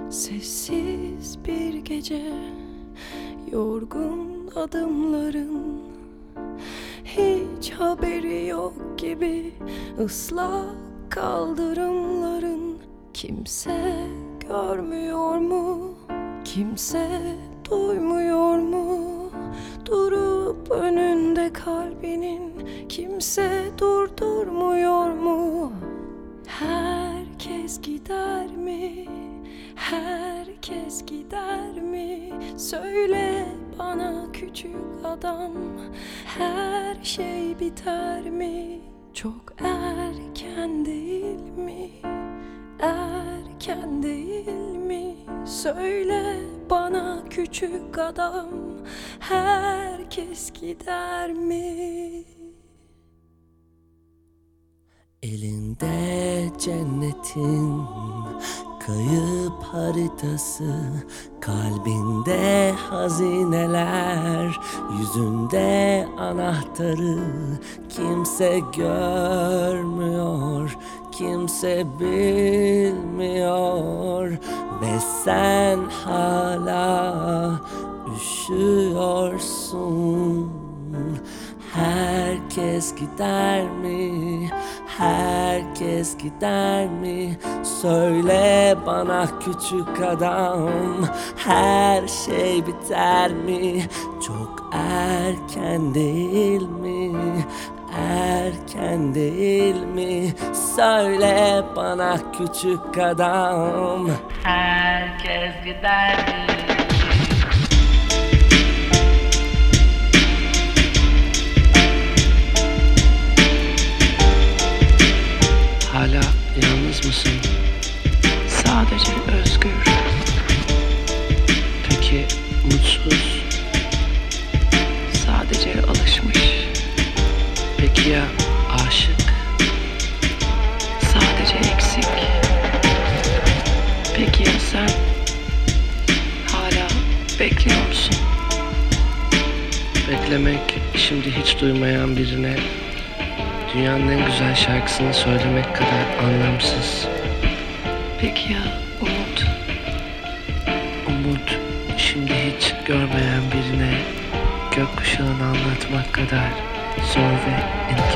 Sessiz bir gece, yorgun adımların, hiç haberi yok gibi ıslak kaldırımların. Kimse görmüyor mu? Kimse duymuyor mu? Durup önünde kalbinin kimse durdurmuyor mu? Herkes gider mi? Herkes gider mi? Söyle bana küçük adam, her şey biter mi? Çok erken değil mi? Erken değil mi? Söyle bana küçük adam, herkes gider mi? Elinde cennetin kayıp haritası, kalbinde hazineler, yüzünde anahtarı. Kimse görmüyor, kimse bilmiyor ve sen hala üşüyorsun. Herkes gider mi? Herkes gider mi? Söyle bana küçük adam, her şey biter mi? Çok erken değil mi? Erken değil mi? Söyle bana küçük adam, herkes gider mi? Hala yalnız mısın? Sadece özgür. Peki mutsuz? Sadece alışmış. Peki ya aşık? Sadece eksik. Peki ya sen? Hala bekliyor musun? Beklemek, şimdi hiç duymayan birine dünyanın en güzel şarkısını söylemek kadar anlamsız. Peki ya umut? Umut, şimdi hiç görmeyen birine gökkuşağını anlatmak kadar zor ve